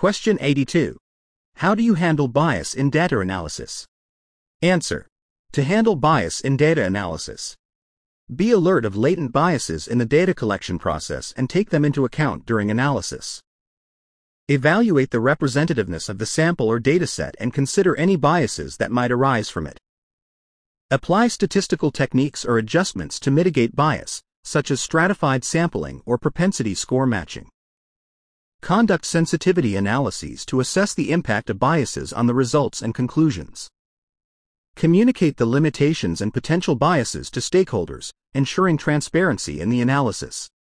Question 82. How do you handle bias in data analysis? Answer. To handle bias in data analysis, be alert of latent biases in the data collection process and take them into account during analysis. Evaluate the representativeness of the sample or dataset and consider any biases that might arise from it. Apply statistical techniques or adjustments to mitigate bias, such as stratified sampling or propensity score matching. Conduct sensitivity analyses to assess the impact of biases on the results and conclusions. Communicate the limitations and potential biases to stakeholders, ensuring transparency in the analysis.